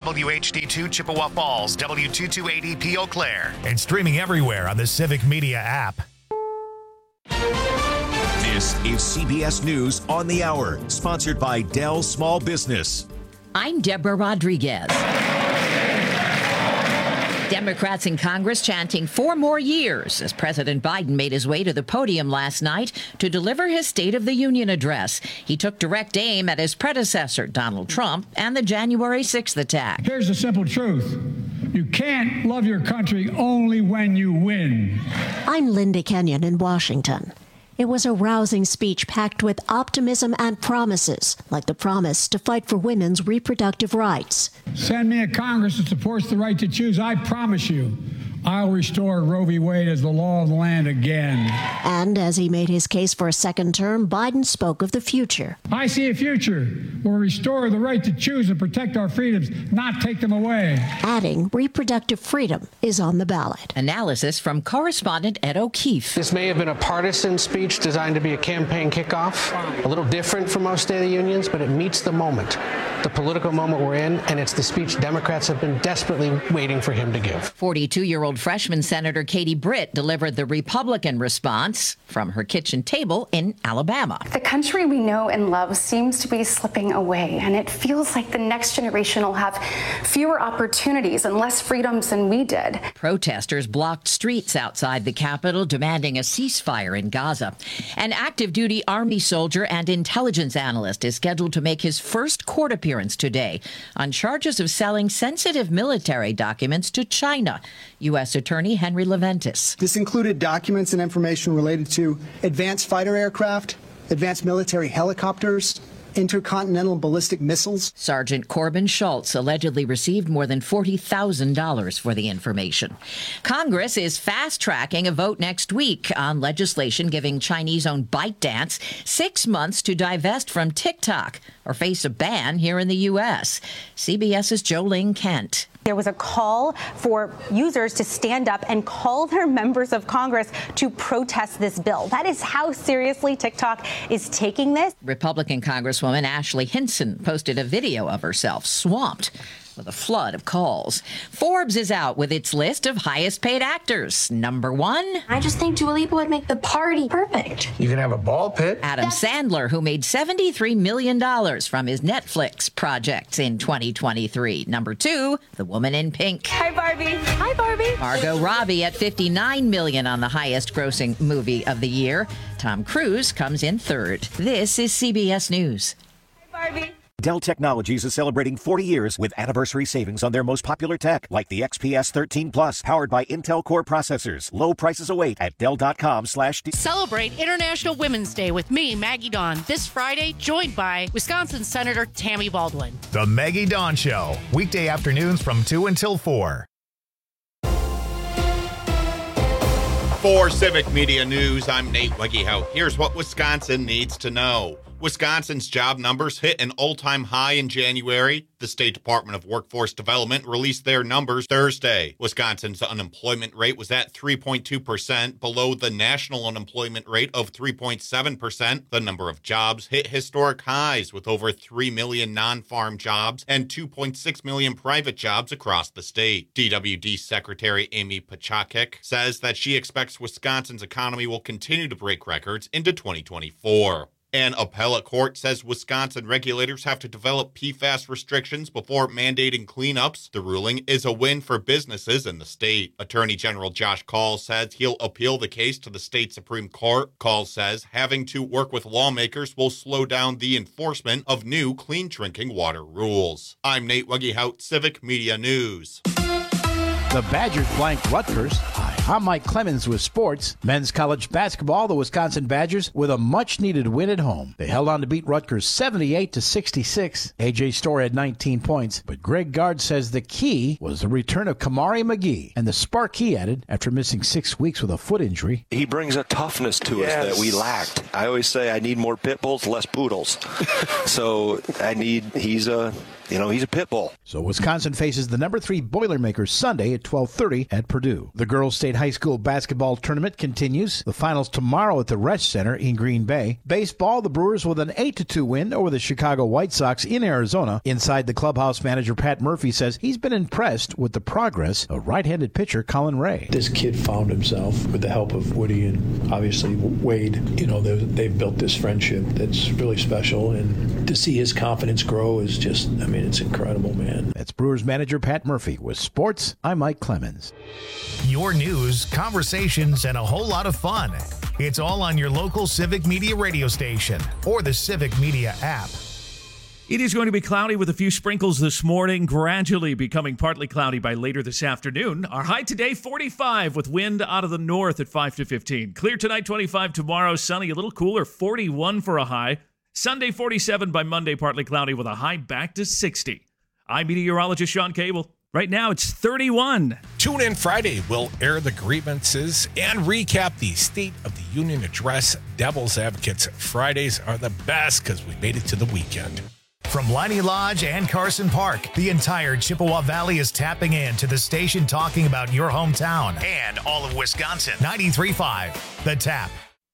WHD2 Chippewa Falls, W228EP Eau Claire. And streaming everywhere on the Civic Media app. This is CBS News on the Hour, sponsored by Dell Small Business. I'm Deborah Rodriguez. Democrats in Congress chanting 4 more years as President Biden made his way to the podium last night to deliver his State of the Union address. He took direct aim at his predecessor, Donald Trump, and the January 6th attack. Here's the simple truth. You can't love your country only when you win. I'm Linda Kenyon in Washington. It was a rousing speech packed with optimism and promises, like the promise to fight for women's reproductive rights. Send me a Congress that supports the right to choose. I promise you, I'll restore Roe v. Wade as the law of the land again. And as he made his case for a second term, Biden spoke of the future. I see a future where we restore the right to choose and protect our freedoms, not take them away. Adding reproductive freedom is on the ballot. Analysis from correspondent Ed O'Keefe. This may have been a partisan speech designed to be a campaign kickoff, a little different from most State of the Unions, but it meets the moment, the political moment we're in, and it's the speech Democrats have been desperately waiting for him to give. 42-year-old freshman Senator Katie Britt delivered the Republican response from her kitchen table in Alabama. The country we know and love seems to be slipping away, and it feels like the next generation will have fewer opportunities and less freedoms than we did. Protesters blocked streets outside the Capitol, demanding a ceasefire in Gaza. An active-duty Army soldier and intelligence analyst is scheduled to make his first court appearance today on charges of selling sensitive military documents to China. U.S. Attorney Henry Leventis. This included documents and information related to advanced fighter aircraft, advanced military helicopters, intercontinental ballistic missiles. Sergeant Corbin Schultz allegedly received more than $40,000 for the information. Congress is fast-tracking a vote next week on legislation giving Chinese-owned ByteDance 6 months to divest from TikTok or face a ban here in the U.S. CBS's Jolene Kent. There was a call for users to stand up and call their members of Congress to protest this bill. That is how seriously TikTok is taking this. Republican Congresswoman Ashley Hinson posted a video of herself swamped with a flood of calls. Forbes is out with its list of highest paid actors. Number 1. I just think Dua Lipa would make the party perfect. You can have a ball pit. Adam Sandler, who made $73 million from his Netflix projects in 2023. Number 2, The Woman in Pink. Hi, Barbie. Hi, Barbie. Margot Robbie at $59 million on the highest grossing movie of the year. Tom Cruise comes in 3rd. This is CBS News. Hi, Barbie. Dell Technologies is celebrating 40 years with anniversary savings on their most popular tech, like the XPS 13 Plus, powered by Intel Core processors. Low prices await at Dell.com/. Celebrate International Women's Day with me, Maggie Dawn, this Friday, joined by Wisconsin Senator Tammy Baldwin. The Maggie Dawn Show, weekday afternoons from 2 until 4. For Civic Media News, I'm Nate Wegehout. Here's what Wisconsin needs to know. Wisconsin's job numbers hit an all-time high in January. The State Department of Workforce Development released their numbers Thursday. Wisconsin's unemployment rate was at 3.2%, below the national unemployment rate of 3.7%. The number of jobs hit historic highs, with over 3 million non-farm jobs and 2.6 million private jobs across the state. DWD Secretary Amy Pachakek says that she expects Wisconsin's economy will continue to break records into 2024. An appellate court says Wisconsin regulators have to develop PFAS restrictions before mandating cleanups. The ruling is a win for businesses in the state. Attorney General Josh Kaul says he'll appeal the case to the state Supreme Court. Kaul says having to work with lawmakers will slow down the enforcement of new clean drinking water rules. I'm Nate Wegehout, Civic Media News. The Badgers blanked Rutgers. Hi, I'm Mike Clemens with sports. Men's college basketball, the Wisconsin Badgers with a much-needed win at home. They held on to beat Rutgers 78-66. A.J. Storr had 19 points, but Greg Gard says the key was the return of Kamari McGee and the spark he added after missing 6 weeks with a foot injury. He brings a toughness to us that we lacked. I always say I need more pit bulls, less poodles. So he's a He's a pit bull. So Wisconsin faces the number 3 Boilermakers Sunday at 12:30 at Purdue. The Girls State High School basketball tournament continues. The finals tomorrow at the Resch Center in Green Bay. Baseball, the Brewers with an 8-2 win over the Chicago White Sox in Arizona. Inside the clubhouse, manager Pat Murphy says he's been impressed with the progress of right-handed pitcher Colin Ray. This kid found himself with the help of Woody and obviously Wade. They've built this friendship that's really special, and to see his confidence grow is just, it's incredible, man. That's Brewers manager Pat Murphy. With sports, I'm Mike Clemens. Your news, conversations, and a whole lot of fun. It's all on your local Civic Media radio station or the Civic Media app. It is going to be cloudy with a few sprinkles this morning, gradually becoming partly cloudy by later this afternoon. Our high today, 45, with wind out of the north at 5 to 15. Clear tonight, 25 tomorrow, sunny, a little cooler, 41 for a high. Sunday, 47 by Monday, partly cloudy with a high back to 60. I'm meteorologist Sean Cable. Right now, it's 31. Tune in Friday. We'll air the grievances and recap the State of the Union address. Devil's Advocates Fridays are the best because we made it to the weekend. From Leinie Lodge and Carson Park, the entire Chippewa Valley is tapping in to the station talking about your hometown and all of Wisconsin. 93.5, The Tap.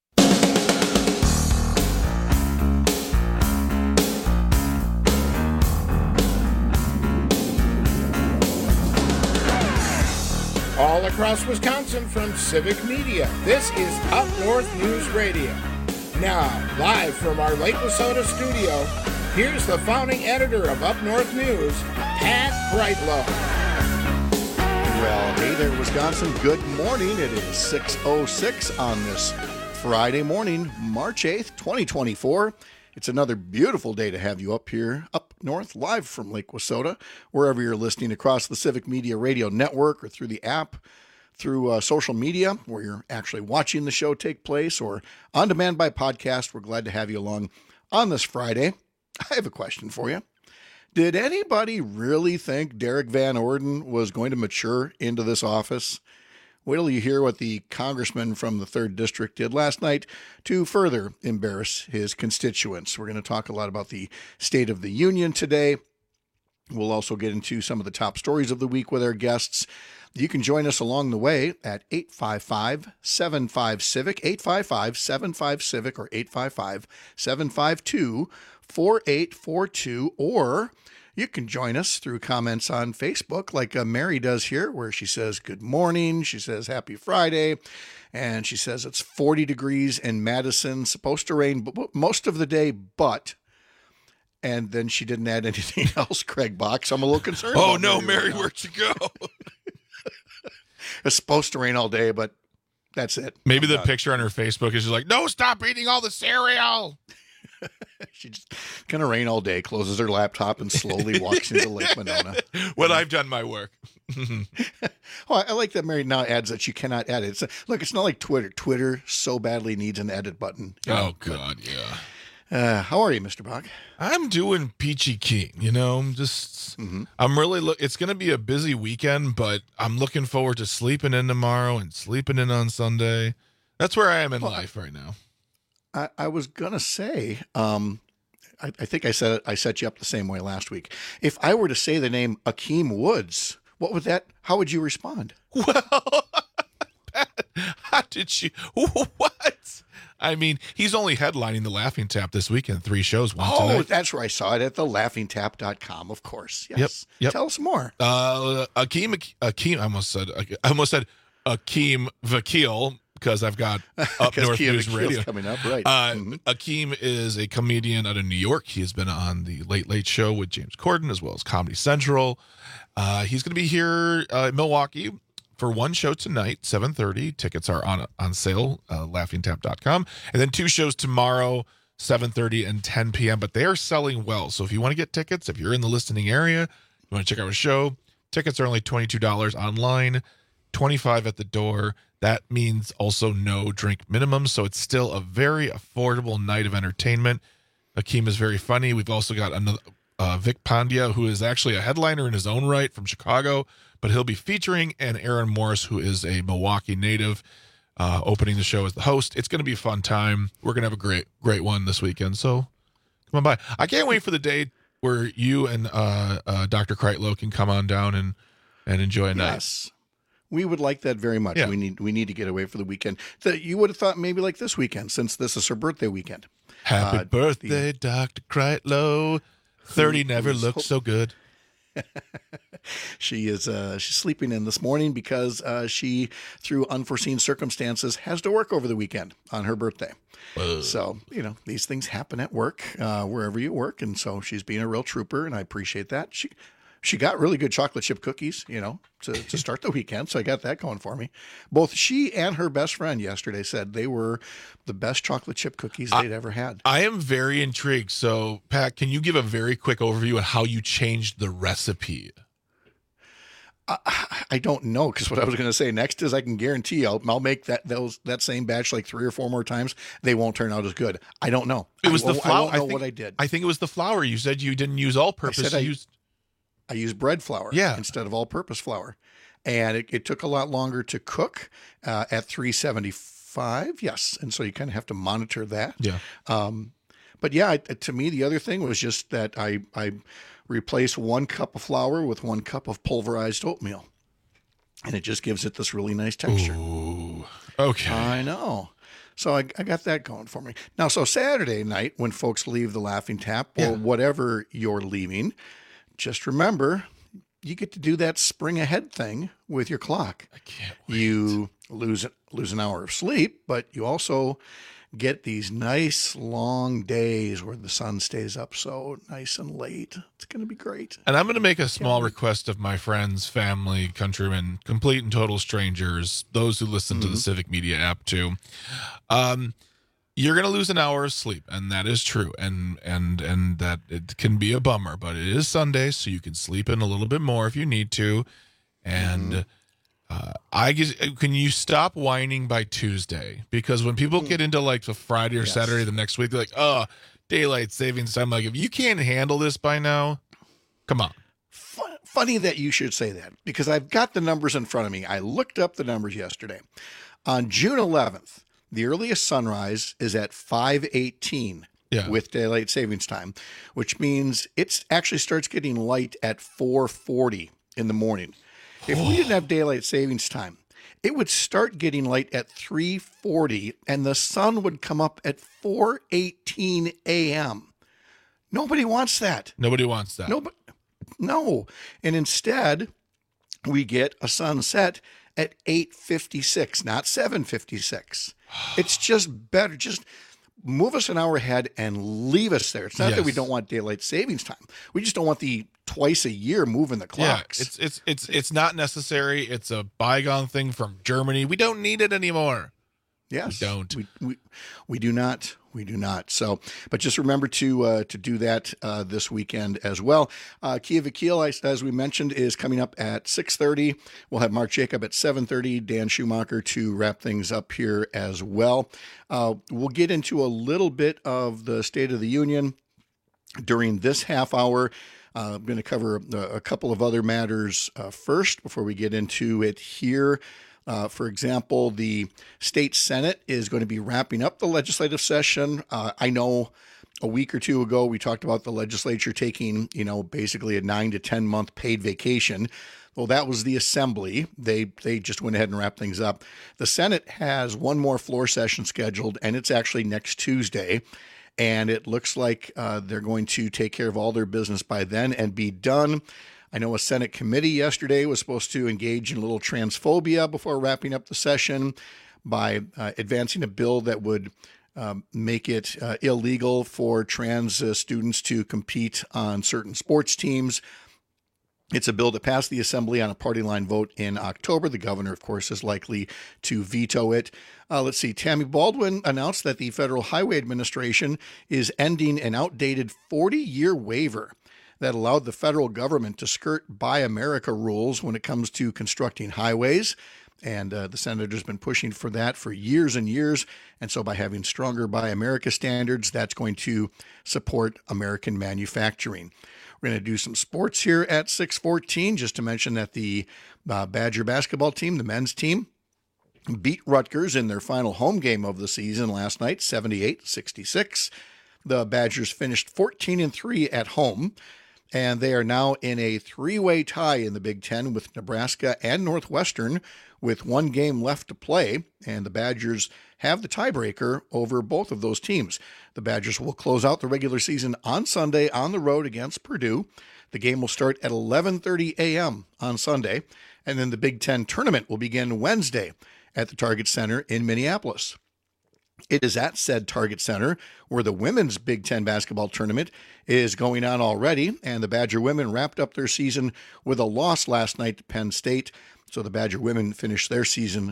All across Wisconsin from Civic Media, this is Up North News Radio. Now, live from our Lake Wissota studio, here's the founding editor of Up North News, Pat Brightlow. Well, hey there, Wisconsin. Good morning. It is 6:06 on this Friday morning, March 8th, 2024. It's another beautiful day to have you up here, up north, live from Lake Wissota, wherever you're listening across the Civic Media Radio Network or through the app, through social media, where you're actually watching the show take place, or on demand by podcast. We're glad to have you along on this Friday. I have a question for you. Did anybody really think Derek Van Orden was going to mature into this office? Wait till you hear what the congressman from the 3rd District did last night to further embarrass his constituents. We're going to talk a lot about the State of the Union today. We'll also get into some of the top stories of the week with our guests. You can join us along the way at 855-75-CIVIC, 855-75-CIVIC, or 855-752-4842, or you can join us through comments on Facebook like Mary does here, where she says good morning, she says happy Friday, and she says it's 40 degrees in Madison, supposed to rain most of the day, but... And then she didn't add anything else, Craig Box. I'm a little concerned. Oh, no, Mary, where'd you go? It's supposed to rain all day, but that's it. Maybe the picture on her Facebook is just like, no, stop eating all the cereal. She's just going to rain all day, closes her laptop, and slowly walks into Lake Monona. Well, I've done my work. Oh, I like that Mary now adds that you cannot edit. Look, it's not like Twitter. Twitter so badly needs an edit button. Oh, God, yeah. How are you, Mr. Bach? I'm doing peachy keen. I'm just, I'm really, it's going to be a busy weekend, but I'm looking forward to sleeping in tomorrow and sleeping in on Sunday. That's where I am in life right now. I was going to say, I think I said it, I set you up the same way last week. If I were to say the name Akeem Woods, how would you respond? Well, how did you, what? I mean, he's only headlining the Laughing Tap this weekend, 3 shows. Tonight. That's where I saw it, at thelaughingtap.com, of course. Yes. Yep. Tell us more. Akeem, I almost said Akeem Vakil, because I've got Up North News Radio coming up, right? Akeem is a comedian out of New York. He has been on the Late Late Show with James Corden, as well as Comedy Central. He's going to be here in Milwaukee for one show tonight, 7:30. Tickets are on sale, laughingtap.com. And then 2 shows tomorrow, 7:30 and 10 p.m. But they are selling well. So if you want to get tickets, if you're in the listening area, you want to check out a show, tickets are only $22 online, $25 at the door. That means also no drink minimum. So it's still a very affordable night of entertainment. Akeem is very funny. We've also got another Vic Pandya, who is actually a headliner in his own right from Chicago, but he'll be featuring, and Aaron Morris, who is a Milwaukee native, opening the show as the host. It's going to be a fun time. We're going to have a great one this weekend. So come on by. I can't wait for the day where you and Dr. Kreitlow can come on down and enjoy a night. Yes. We would like that very much. Yeah. We need to get away for the weekend. You would have thought maybe like this weekend, since this is her birthday weekend. Happy birthday, Dr. Kreitlow. 30 never looked so good. She's sleeping in this morning because she, through unforeseen circumstances, has to work over the weekend on her birthday. Whoa. So, these things happen at work, wherever you work. And so she's being a real trooper, and I appreciate that. She got really good chocolate chip cookies, to start the weekend. So I got that going for me. Both she and her best friend yesterday said they were the best chocolate chip cookies they'd ever had. I am very intrigued. So, Pat, can you give a very quick overview on how you changed the recipe? I don't know, because what I was going to say next is I can guarantee I'll make that same batch like 3 or 4 more times. They won't turn out as good. I don't know. It was the flour. I don't know what I did. I think it was the flour. You said you didn't use all-purpose. I used bread flour instead of all-purpose flour. And it took a lot longer to cook at 375. Yes. And so you kind of have to monitor that. Yeah. But yeah, to me, the other thing was just that I replaced 1 cup of flour with 1 cup of pulverized oatmeal. And it just gives it this really nice texture. Ooh, okay. I know. So I got that going for me. Now, so Saturday night, when folks leave the Laughing Tap or whatever you're leaving, just remember, you get to do that spring ahead thing with your clock. I can't wait. You lose an hour of sleep, but you also get these nice long days where the sun stays up so nice and late. It's going to be great. And I'm going to make a small request of my friends, family, countrymen, complete and total strangers, those who listen to the Civic Media app too. You're going to lose an hour of sleep, and that is true, and that it can be a bummer, but it is Sunday, so you can sleep in a little bit more if you need to. And can you stop whining by Tuesday? Because when people get into like the Friday or Saturday the next week, they're like, oh, daylight savings time. Like, if you can't handle this by now, come on. Funny that you should say that, because I've got the numbers in front of me. I looked up the numbers yesterday. On June 11th, the earliest sunrise is at 5:18 with daylight savings time, which means it actually starts getting light at 4:40 in the morning. If we didn't have daylight savings time, it would start getting light at 3:40 and the sun would come up at 4:18 a.m. Nobody wants that. Nobody wants that. No. And instead, we get a sunset at 8:56, not 7:56. It's just better. Just move us an hour ahead and leave us there. It's not that we don't want daylight savings time. We just don't want the twice a year moving the clocks. Yeah, it's not necessary. It's a bygone thing from Germany. We don't need it anymore. Yes, we don't. We do not. We do not. So, but just remember to do that this weekend as well. Kia Vakil, as we mentioned, is coming up at 6:30. We'll have Mark Jacob at 7:30. Dan Schumacher to wrap things up here as well. We'll get into a little bit of the State of the Union during this half hour. I'm going to cover a couple of other matters first before we get into it here. For example, the state Senate is going to be wrapping up the legislative session. I know a week or two ago we talked about the legislature taking, basically a 9 to 10 month paid vacation. Well, that was the Assembly. They just went ahead and wrapped things up. The Senate has one more floor session scheduled, and it's actually next Tuesday. And it looks like they're going to take care of all their business by then and be done. I know a Senate committee yesterday was supposed to engage in a little transphobia before wrapping up the session by advancing a bill that would make it illegal for trans students to compete on certain sports teams. It's a bill that passed the Assembly on a party line vote in October. The governor, of course, is likely to veto it. Let's see. Tammy Baldwin announced that the Federal Highway Administration is ending an outdated 40-year waiver that allowed the federal government to skirt Buy America rules when it comes to constructing highways. And the senator's been pushing for that for years and years. And so by having stronger Buy America standards, that's going to support American manufacturing. We're going to do some sports here at 6:14, just to mention that the Badger basketball team, the men's team, beat Rutgers in their final home game of the season last night, 78-66. The Badgers finished 14-3 at home, and they are now in a three-way tie in the Big Ten with Nebraska and Northwestern with one game left to play, and the Badgers have the tiebreaker over both of those teams. The Badgers will close out the regular season on Sunday on the road against Purdue. The game will start at 11:30 a.m. on Sunday, and then the Big Ten tournament will begin Wednesday at the Target Center in Minneapolis. It is at said Target Center where the women's Big Ten basketball tournament is going on already, and the Badger women wrapped up their season with a loss last night to Penn State, so the Badger women finished their season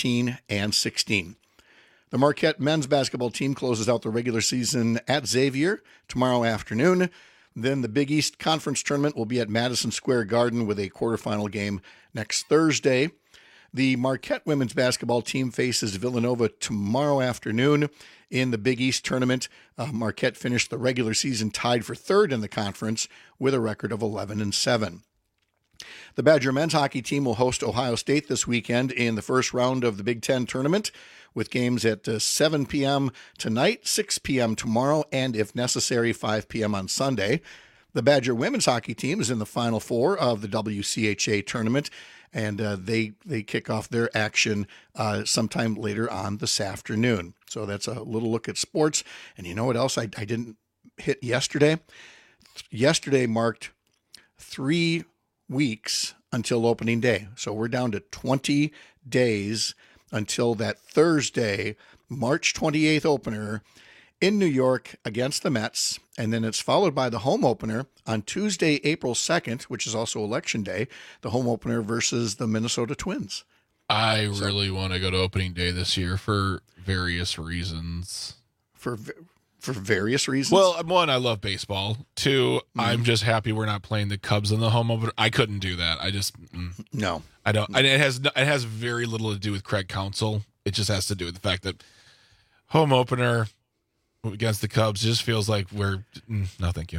13-16. The Marquette men's basketball team closes out the regular season at Xavier tomorrow afternoon. Then the Big East Conference tournament will be at Madison Square Garden with a quarterfinal game next Thursday. The Marquette women's basketball team faces Villanova tomorrow afternoon in the Big East tournament. Marquette finished the regular season tied for third in the conference with a record of 11-7. The Badger men's hockey team will host Ohio State this weekend in the first round of the Big Ten tournament, with games at 7 p.m. tonight, 6 p.m. tomorrow, and if necessary, 5 p.m. on Sunday. The Badger women's hockey team is in the Final Four of the WCHA tournament, and they kick off their action sometime later on this afternoon. So that's a little look at sports. And you know what else I didn't hit yesterday? Yesterday marked 3 weeks until opening day. So we're down to 20 days until that Thursday, March 28th opener in New York against the Mets. And then it's followed by the home opener on Tuesday, April 2nd, which is also Election Day, the home opener versus the Minnesota Twins. I really want to go to opening day this year for various reasons. For various reasons? Well, one, I love baseball. Two, I'm just happy we're not playing the Cubs in the home opener. I couldn't do that. I just no. I don't. And it has very little to do with Craig Counsell. It just has to do with the fact that home opener against the Cubs just feels like we're no, thank you.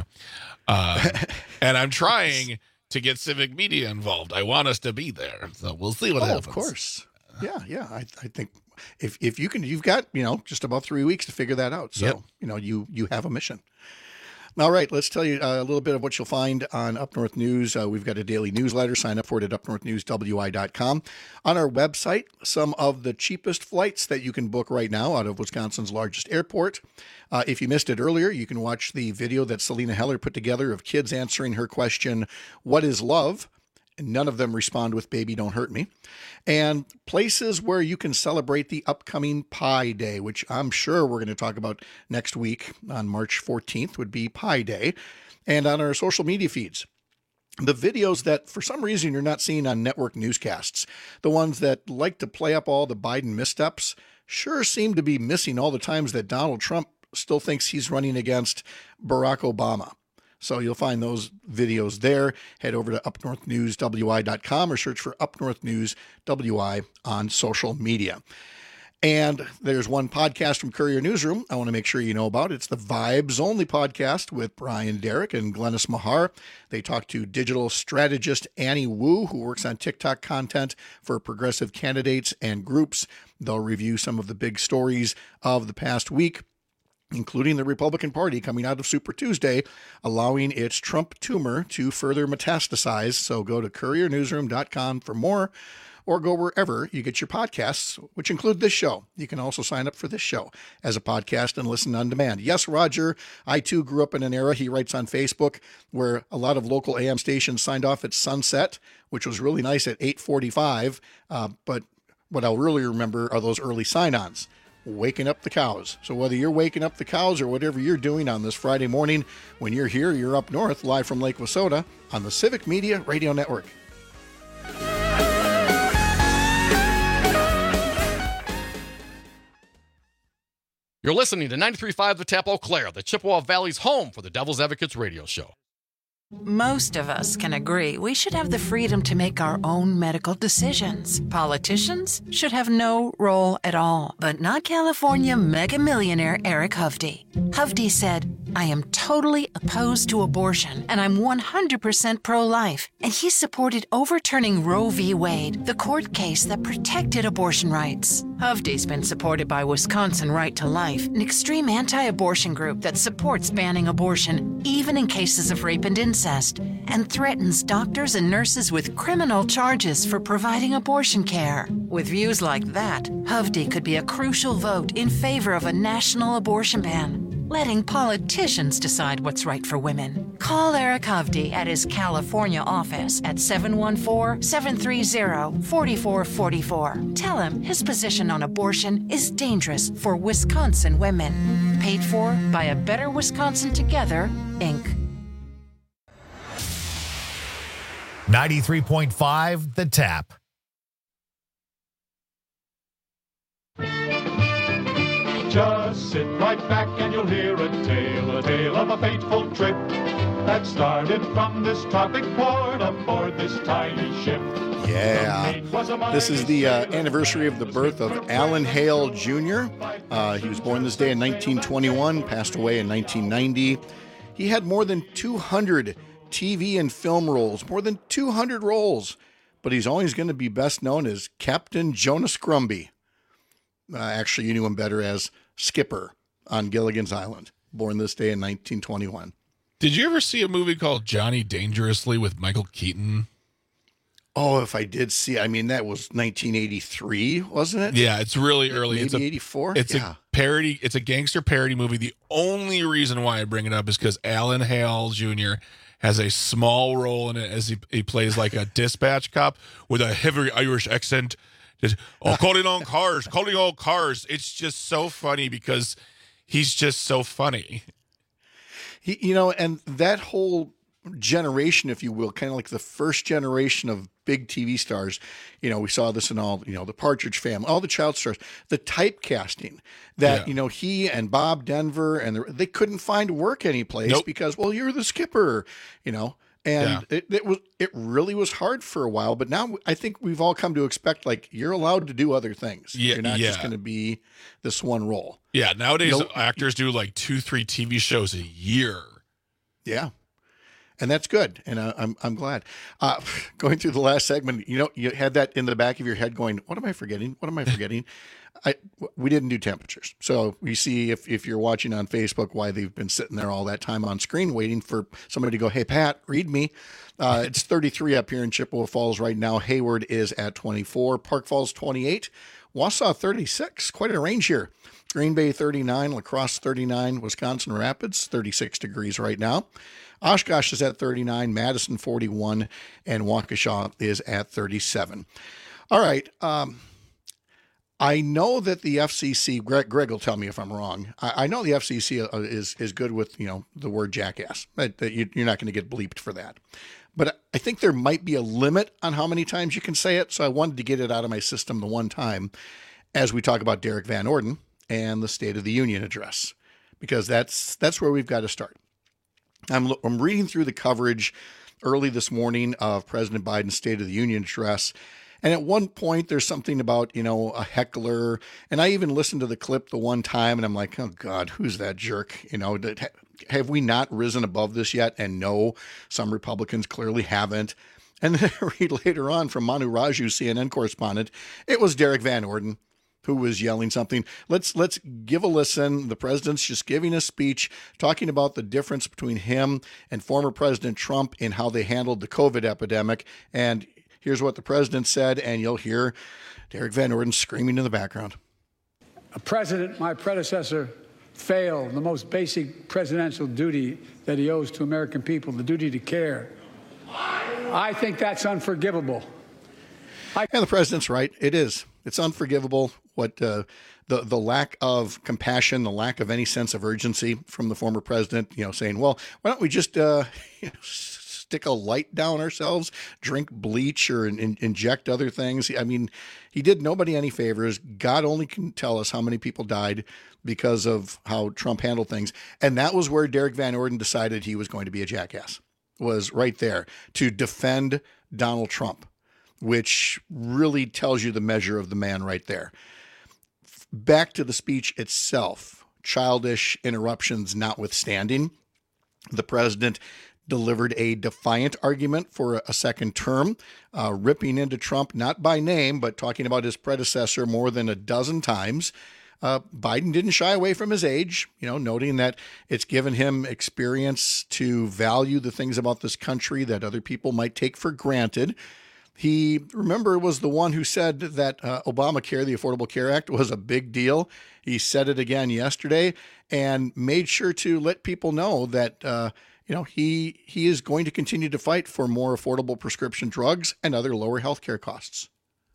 And I'm trying to get Civic Media involved. I want us to be there, so we'll see what happens. Of course. Yeah. I think if you can, you've got just about 3 weeks to figure that out. So you have a mission. All right, let's tell you a little bit of what you'll find on Up North News. We've got a daily newsletter. Sign up for it at upnorthnewswi.com. On our website, some of the cheapest flights that you can book right now out of Wisconsin's largest airport. If you missed it earlier, you can watch the video that Selena Heller put together of kids answering her question, "What is love?" And none of them respond with "Baby, don't hurt me." And places where you can celebrate the upcoming Pi Day, which I'm sure we're going to talk about next week on March 14th would be Pi Day. And on our social media feeds, the videos that for some reason you're not seeing on network newscasts, the ones that like to play up all the Biden missteps, sure seem to be missing all the times that Donald Trump still thinks he's running against Barack Obama. So you'll find those videos there. Head over to upnorthnewswi.com or search for Up North News WI on social media. And there's one podcast from Courier Newsroom I want to make sure you know about. It's the Vibes Only podcast with Brian Derrick and Glennis Mahar. They talk to digital strategist Annie Wu, who works on TikTok content for progressive candidates and groups. They'll review some of the big stories of the past week, including the Republican Party coming out of Super Tuesday, allowing its Trump tumor to further metastasize. So go to couriernewsroom.com for more, or go wherever you get your podcasts, which include this show. You can also sign up for this show as a podcast and listen on demand. Yes, Roger, I too grew up in an era, he writes on Facebook, where a lot of local AM stations signed off at sunset, which was really nice at 8:45. But what I'll really remember are those early sign-ons. Waking up the cows. So whether you're waking up the cows or whatever you're doing on this Friday morning, when you're here, you're up north, live from Lake Wissota on the Civic Media Radio Network. You're listening to 93.5 The Tap Eau Claire, the Chippewa Valley's home for the Devil's Advocates radio show. Most of us can agree we should have the freedom to make our own medical decisions. Politicians should have no role at all, but not California mega millionaire Eric Hovde. Hovde said, I am totally opposed to abortion, and I'm 100% pro-life. And he supported overturning Roe v. Wade, the court case that protected abortion rights. Hovde's been supported by Wisconsin Right to Life, an extreme anti-abortion group that supports banning abortion, even in cases of rape and incest, and threatens doctors and nurses with criminal charges for providing abortion care. With views like that, Hovde could be a crucial vote in favor of a national abortion ban, letting politicians decide what's right for women. Call Eric Hovde at his California office at 714-730-4444. Tell him his position on abortion is dangerous for Wisconsin women. Paid for by A Better Wisconsin Together, Inc. 93.5 The Tap. Just sit right back and you'll hear a tale of a fateful trip that started from this tropic port aboard this tiny ship. Yeah, this is the anniversary of the birth of Alan Hale Jr. He was born this day in 1921, passed away in 1990. He had more than 200 TV and film roles, more than 200 roles, but he's always going to be best known as Captain Jonas Grumby. Actually, you knew him better as Skipper on Gilligan's Island, born this day in 1921. Did you ever see a movie called Johnny Dangerously with Michael Keaton? Oh, if I did see, I mean, that was 1983, wasn't it? Yeah, it's really early. Maybe it's 84? It's a parody. It's a gangster parody movie. The only reason why I bring it up is because Alan Hale Jr. has a small role in it as he plays like a dispatch cop with a heavy Irish accent. Just, calling on cars. It's just so funny because he's just so funny. And that whole generation, if you will, kind of like the first generation of big TV stars, we saw this in all, the Partridge Family, all the child stars, the typecasting that, he and Bob Denver, and they couldn't find work anyplace because, well, you're the skipper, And it really was hard for a while, but now I think we've all come to expect, like, you're allowed to do other things. You're not just going to be this one role. Yeah, nowadays actors do like 2-3 TV shows a year. Yeah, and that's good, and I'm glad. Going through the last segment, you had that in the back of your head going, what am I forgetting? What am I forgetting? We didn't do temperatures. So we see if you're watching on Facebook why they've been sitting there all that time on screen waiting for somebody to go, hey, Pat, read me. It's 33 up here in Chippewa Falls right now. Hayward is at 24. Park Falls 28. Wausau 36. Quite a range here. Green Bay 39. La Crosse 39. Wisconsin Rapids 36 degrees right now. Oshkosh is at 39. Madison 41. And Waukesha is at 37. All right. I know that the FCC, Greg will tell me if I'm wrong. I know the FCC is good with, the word jackass. You're not going to get bleeped for that. But I think there might be a limit on how many times you can say it. So I wanted to get it out of my system the one time as we talk about Derek Van Orden and the State of the Union address, because that's where we've got to start. I'm reading through the coverage early this morning of President Biden's State of the Union address. And at one point, there's something about, a heckler. And I even listened to the clip the one time, and I'm like, oh, God, who's that jerk? Have we not risen above this yet? And no, some Republicans clearly haven't. And then I read later on from Manu Raju, CNN correspondent, it was Derek Van Orden who was yelling something. Let's give a listen. The president's just giving a speech talking about the difference between him and former President Trump in how they handled the COVID epidemic. And here's what the president said, and you'll hear Derek Van Orden screaming in the background. A president, my predecessor, failed the most basic presidential duty that he owes to American people, the duty to care. I think that's unforgivable. And the president's right. It is. It's unforgivable what the lack of compassion, the lack of any sense of urgency from the former president, saying, well, why don't we just stick a light down ourselves, drink bleach, or inject other things. I mean, he did nobody any favors. God only can tell us how many people died because of how Trump handled things. And that was where Derek Van Orden decided he was going to be a jackass, was right there to defend Donald Trump, which really tells you the measure of the man right there. Back to the speech itself. childish interruptions notwithstanding. The president delivered a defiant argument for a second term, ripping into Trump, not by name, but talking about his predecessor more than a dozen times. Biden didn't shy away from his age, noting that it's given him experience to value the things about this country that other people might take for granted. He, remember, was the one who said that Obamacare, the Affordable Care Act, was a big deal. He said it again yesterday and made sure to let people know that, he is going to continue to fight for more affordable prescription drugs and other lower health care costs.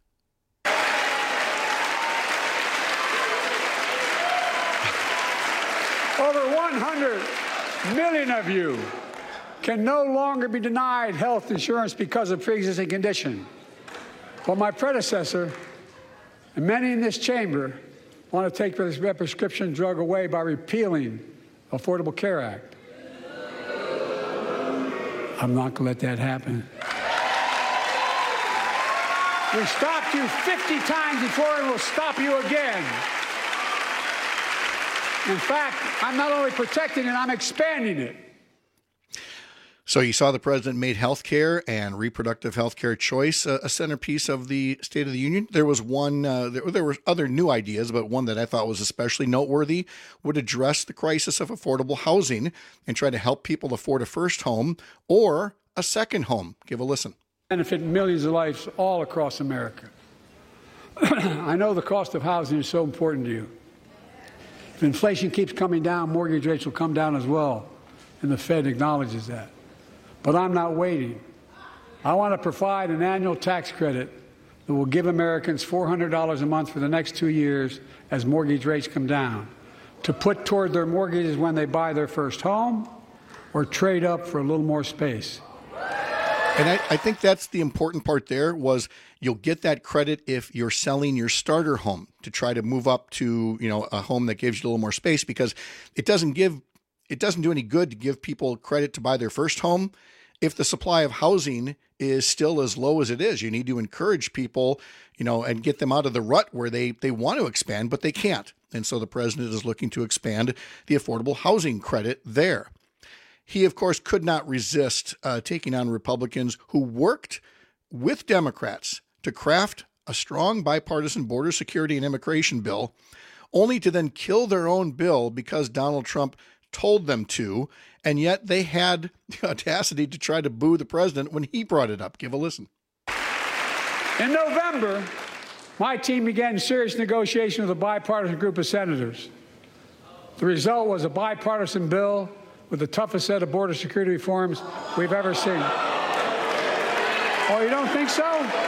Over 100 million of you can no longer be denied health insurance because of pre-existing condition. But my predecessor and many in this chamber want to take this prescription drug away by repealing the Affordable Care Act. I'm not going to let that happen. We stopped you 50 times before and we'll stop you again. In fact, I'm not only protecting it, I'm expanding it. So you saw the president made health care and reproductive health care choice a centerpiece of the State of the Union. There was one, there were other new ideas, but one that I thought was especially noteworthy would address the crisis of affordable housing and try to help people afford a first home or a second home. Give a listen. Benefit millions of lives all across America. I know the cost of housing is so important to you. If inflation keeps coming down, mortgage rates will come down as well, and the Fed acknowledges that. But I'm not waiting. I want to provide an annual tax credit that will give Americans $400 a month for the next 2 years as mortgage rates come down, to put toward their mortgages when they buy their first home or trade up for a little more space. And I think that's the important part there was you'll get that credit if you're selling your starter home to try to move up to, a home that gives you a little more space, because it doesn't do any good to give people credit to buy their first home if the supply of housing is still as low as it is. You need to encourage people, and get them out of the rut where they want to expand, but they can't. And so the president is looking to expand the affordable housing credit there. He, of course, could not resist taking on Republicans who worked with Democrats to craft a strong bipartisan border security and immigration bill, only to then kill their own bill because Donald Trump told them to, and yet they had the audacity to try to boo the president when he brought it up. Give a listen. In November, my team began serious negotiation with a bipartisan group of senators. The result was a bipartisan bill with the toughest set of border security reforms we've ever seen. Oh, you don't think so?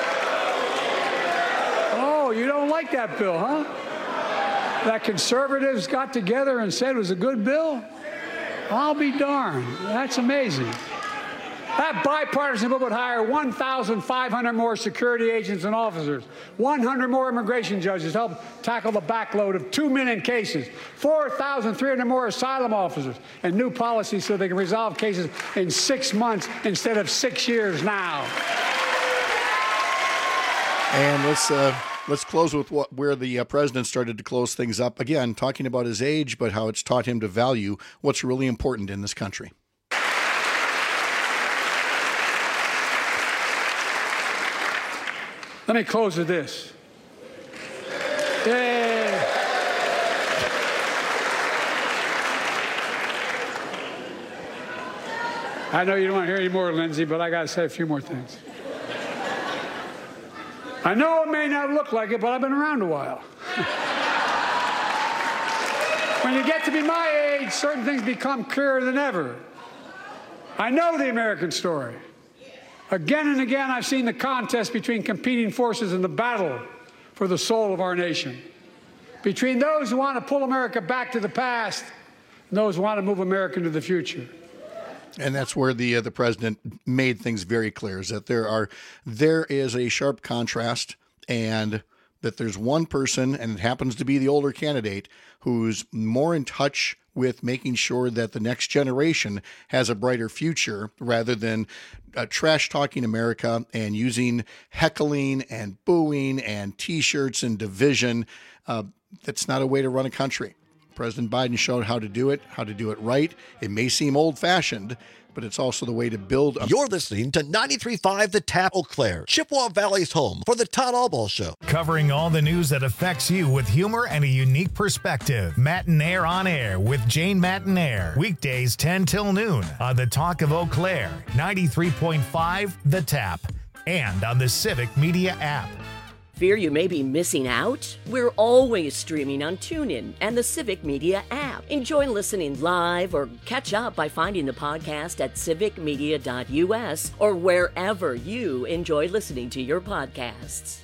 Oh, you don't like that bill, huh? That conservatives got together and said it was a good bill? I'll be darned. That's amazing. That bipartisan bill would hire 1,500 more security agents and officers, 100 more immigration judges to help tackle the backload of 2 million cases, 4,300 more asylum officers, and new policies so they can resolve cases in 6 months instead of 6 years now. And let's close with where the president started to close things up. Again, talking about his age, but how it's taught him to value what's really important in this country. Let me close with this. Yeah. I know you don't want to hear any more, Lindsay, but I got to say a few more things. I know it may not look like it, but I've been around a while. When you get to be my age, certain things become clearer than ever. I know the American story. Again and again, I've seen the contest between competing forces in the battle for the soul of our nation. Between those who want to pull America back to the past and those who want to move America into the future. And that's where the president made things very clear, is that there is a sharp contrast, and that there's one person, and it happens to be the older candidate, who's more in touch with making sure that the next generation has a brighter future, rather than trash talking America and using heckling and booing and T-shirts and division. That's not a way to run a country. President Biden showed how to do it right. It may seem old-fashioned, but it's also the way to build. You're listening to 93.5 The Tap, Eau Claire, Chippewa Valley's home for the Todd Albaugh Show. Covering all the news that affects you with humor and a unique perspective. Matinaire on Air with Jane Matinaire. Weekdays 10 till noon on the Talk of Eau Claire, 93.5 The Tap, and on the Civic Media app. Fear you may be missing out? We're always streaming on TuneIn and the Civic Media app. Enjoy listening live or catch up by finding the podcast at civicmedia.us or wherever you enjoy listening to your podcasts.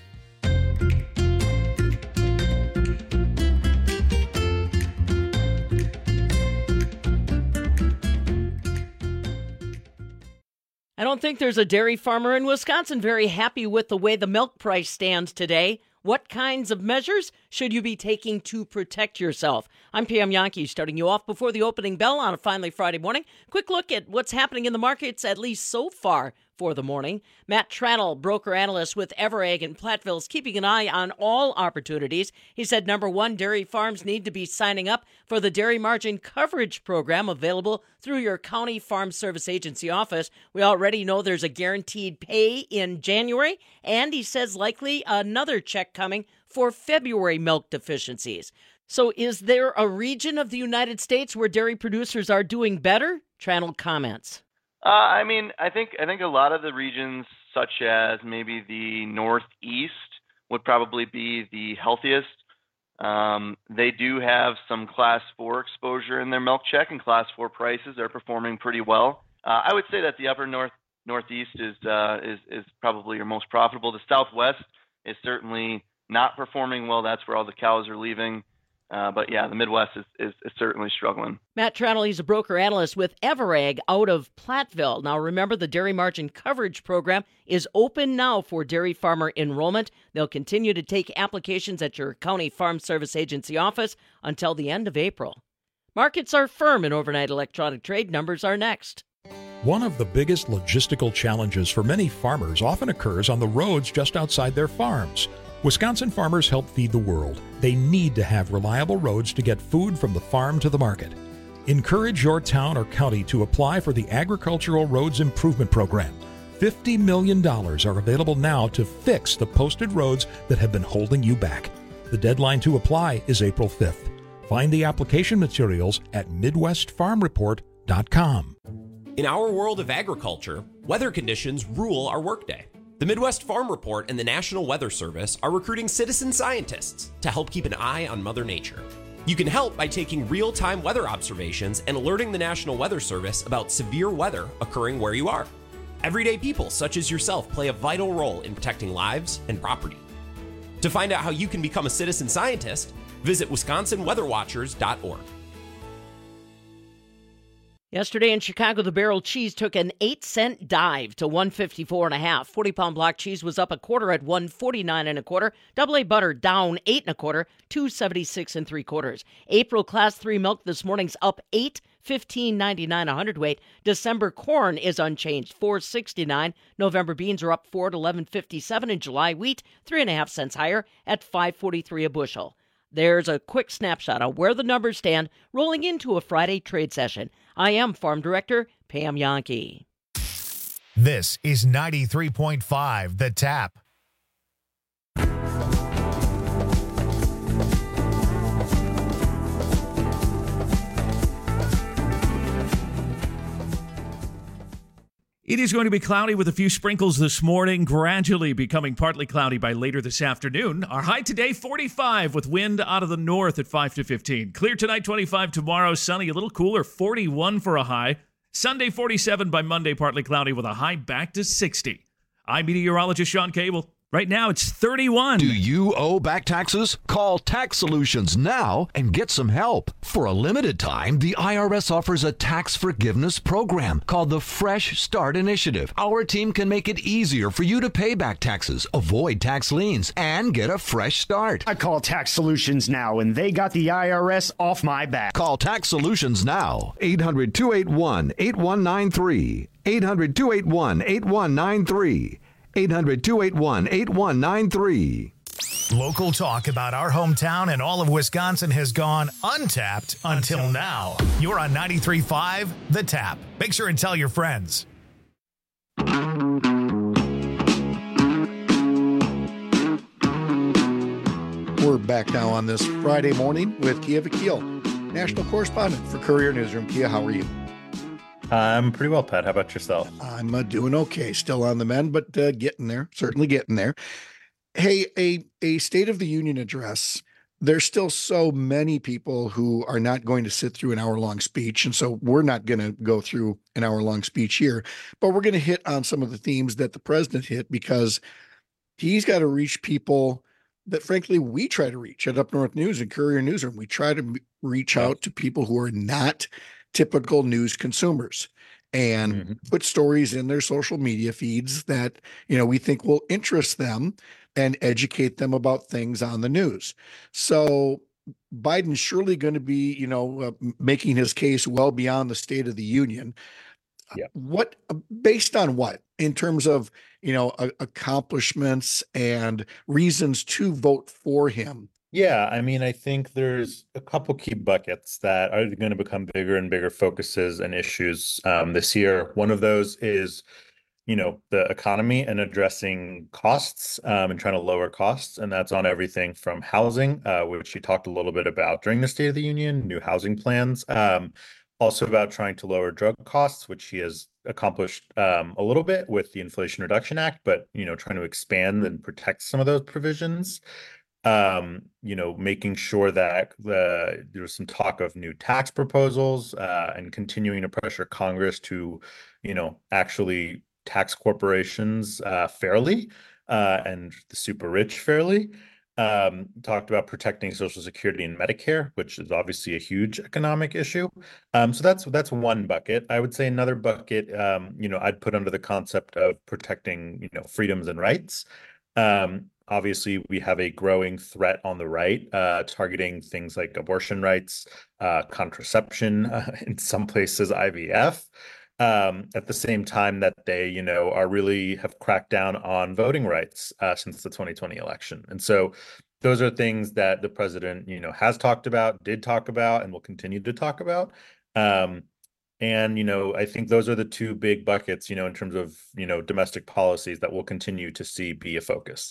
I don't think there's a dairy farmer in Wisconsin very happy with the way the milk price stands today. What kinds of measures should you be taking to protect yourself? I'm Pam Yankee, starting you off before the opening bell on a finally Friday morning. Quick look at what's happening in the markets, at least so far for the morning. Matt Tranel, broker analyst with Everegg in Platteville, is keeping an eye on all opportunities. He said, number one, dairy farms need to be signing up for the Dairy Margin Coverage Program available through your County Farm Service Agency office. We already know there's a guaranteed pay in January, and he says likely another check coming for February milk deficiencies. So is there a region of the United States where dairy producers are doing better? Tranel comments. I think a lot of the regions, such as maybe the Northeast, would probably be the healthiest. They do have some Class 4 exposure in their milk check, and Class 4 prices are performing pretty well. I would say that the upper Northeast is probably your most profitable. The Southwest is certainly not performing well. That's where all the cows are leaving. But yeah, the Midwest is certainly struggling. Matt Tranel, he's a broker analyst with Everegg out of Platteville. Now remember, the Dairy Margin Coverage Program is open now for dairy farmer enrollment. They'll continue to take applications at your County Farm Service Agency office until the end of April. Markets are firm in overnight electronic trade. Numbers are next. One of the biggest logistical challenges for many farmers often occurs on the roads just outside their farms. Wisconsin farmers help feed the world. They need to have reliable roads to get food from the farm to the market. Encourage your town or county to apply for the Agricultural Roads Improvement Program. $50 million are available now to fix the posted roads that have been holding you back. The deadline to apply is April 5th. Find the application materials at MidwestFarmReport.com. In our world of agriculture, weather conditions rule our workday. The Midwest Farm Report and the National Weather Service are recruiting citizen scientists to help keep an eye on Mother Nature. You can help by taking real-time weather observations and alerting the National Weather Service about severe weather occurring where you are. Everyday people such as yourself play a vital role in protecting lives and property. To find out how you can become a citizen scientist, visit WisconsinWeatherWatchers.org. Yesterday in Chicago, the barrel cheese took an 8-cent dive to $1.54 1/2. 40-pound block cheese was up a quarter at $1.49 1/4. Double A butter down 8 1/4, $2.76 3/4. April Class 3 milk this morning's up 8, $15.99 a hundredweight. December corn is unchanged, $4.69. November beans are up 4 at $11.57, and July wheat 3.5 cents higher at $5.43 a bushel. There's a quick snapshot on where the numbers stand rolling into a Friday trade session. I am Farm Director Pam Yankee. This is 93.5 The Tap. It is going to be cloudy with a few sprinkles this morning, gradually becoming partly cloudy by later this afternoon. Our high today, 45, with wind out of the north at 5 to 15. Clear tonight, 25 tomorrow, sunny, a little cooler, 41 for a high. Sunday, 47 by Monday, partly cloudy with a high back to 60. I'm meteorologist Sean Cable. Right now, it's 31. Do you owe back taxes? Call Tax Solutions now and get some help. For a limited time, the IRS offers a tax forgiveness program called the Fresh Start Initiative. Our team can make it easier for you to pay back taxes, avoid tax liens, and get a fresh start. I call Tax Solutions now, and they got the IRS off my back. Call Tax Solutions now. 800-281-8193. 800-281-8193. 800-281-8193. Local talk about our hometown and all of Wisconsin has gone untapped until now. You're on 93.5 The Tap. Make sure and tell your friends. We're back now on this Friday morning with Kia Vakil, national correspondent for Courier Newsroom. Kia, how are you? I'm pretty well, Pat. How about yourself? I'm doing okay. Still on the mend, but getting there. Certainly getting there. Hey, a State of the Union address. There's still so many people who are not going to sit through an hour-long speech, and so we're not going to go through an hour-long speech here, but we're going to hit on some of the themes that the president hit, because he's got to reach people that, frankly, we try to reach at Up North News and Courier Newsroom. We try to reach out to people who are not typical news consumers and put stories in their social media feeds that, we think will interest them and educate them about things on the news. So Biden's surely going to be, making his case well beyond the State of the Union. What, based on what, in terms of, accomplishments and reasons to vote for him? Yeah, I mean, I think there's a couple key buckets that are going to become bigger and bigger focuses and issues this year. One of those is, the economy and addressing costs and trying to lower costs. And that's on everything from housing, which he talked a little bit about during the State of the Union, new housing plans. Also about trying to lower drug costs, which he has accomplished a little bit with the Inflation Reduction Act, but, trying to expand and protect some of those provisions. Making sure that there was some talk of new tax proposals and continuing to pressure Congress to, actually tax corporations fairly and the super rich fairly. Talked about protecting Social Security and Medicare, which is obviously a huge economic issue. So that's one bucket. I would say another bucket, I'd put under the concept of protecting, freedoms and rights. Obviously, we have a growing threat on the right, targeting things like abortion rights, contraception, in some places IVF. At the same time that they, are really have cracked down on voting rights since the 2020 election. And so those are things that the president, has talked about, did talk about, and will continue to talk about. And, I think those are the two big buckets, in terms of, domestic policies that we'll continue to see be a focus.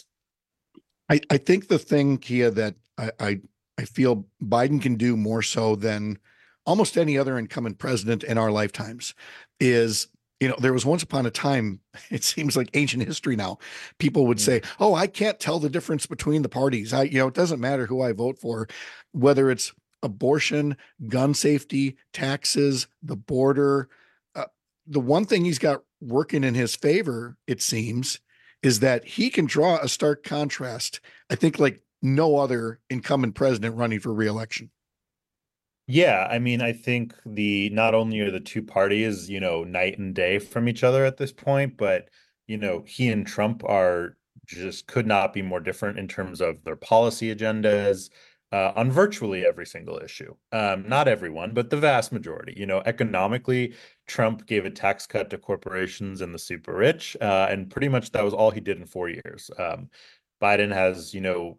I think the thing, Kia, that I feel Biden can do more so than almost any other incumbent president in our lifetimes is, there was once upon a time, it seems like ancient history now, people would say, oh, I can't tell the difference between the parties. It doesn't matter who I vote for, whether it's abortion, gun safety, taxes, the border. The one thing he's got working in his favor, it seems, is that he can draw a stark contrast, I think, like no other incumbent president running for re-election. Yeah, I mean, I think not only are the two parties, night and day from each other at this point, but, he and Trump could not be more different in terms of their policy agendas on virtually every single issue. Not everyone, but the vast majority. Economically, Trump gave a tax cut to corporations and the super rich, and pretty much that was all he did in 4 years. Biden has,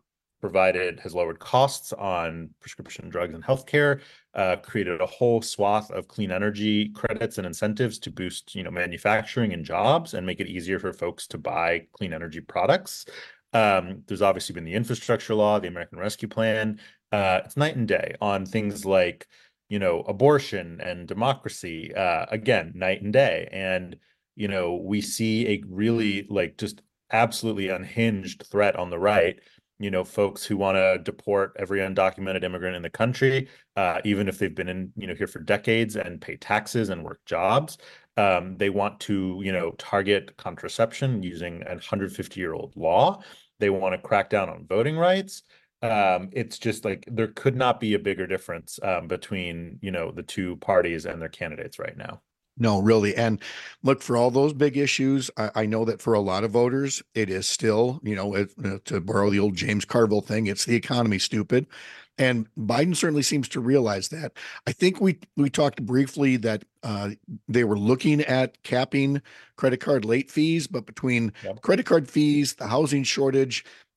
has lowered costs on prescription drugs and healthcare, created a whole swath of clean energy credits and incentives to boost, manufacturing and jobs and make it easier for folks to buy clean energy products. There's obviously been the infrastructure law, the American Rescue Plan. It's night and day on things like, abortion and democracy. Again, night and day. And, we see a really just absolutely unhinged threat on the right. Folks who want to deport every undocumented immigrant in the country, even if they've been in, here for decades and pay taxes and work jobs. They want to, target contraception using a 150-year-old law. They want to crack down on voting rights. It's just there could not be a bigger difference between, the two parties and their candidates right now. No, really. And look, for all those big issues, I know that for a lot of voters, it is still, to borrow the old James Carville thing, it's the economy, stupid. And Biden certainly seems to realize that. I think we talked briefly that they were looking at capping credit card late fees, but between credit card fees, the housing shortage,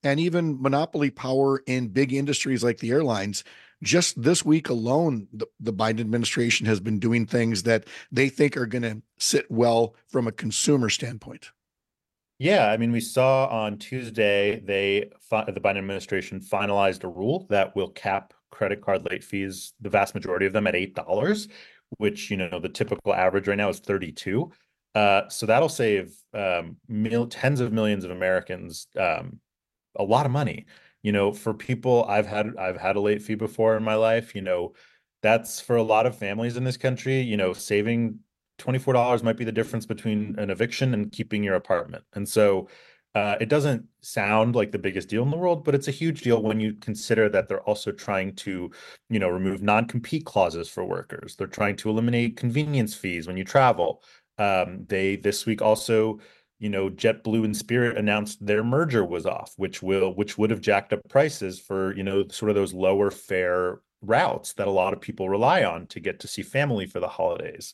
and even monopoly power in big industries like the airlines. Just this week alone, the Biden administration has been doing things that they think are going to sit well from a consumer standpoint. Yeah, I mean, we saw on Tuesday, the Biden administration finalized a rule that will cap credit card late fees, the vast majority of them at $8, which, the typical average right now is 32. So that'll save tens of millions of Americans a lot of money. For people, I've had a late fee before in my life. That's for a lot of families in this country. Saving $24 might be the difference between an eviction and keeping your apartment. And so it doesn't sound like the biggest deal in the world, but it's a huge deal when you consider that they're also trying to, remove non-compete clauses for workers. They're trying to eliminate convenience fees when you travel. They this week also, JetBlue and Spirit announced their merger was off, which would have jacked up prices for, sort of those lower fare routes that a lot of people rely on to get to see family for the holidays.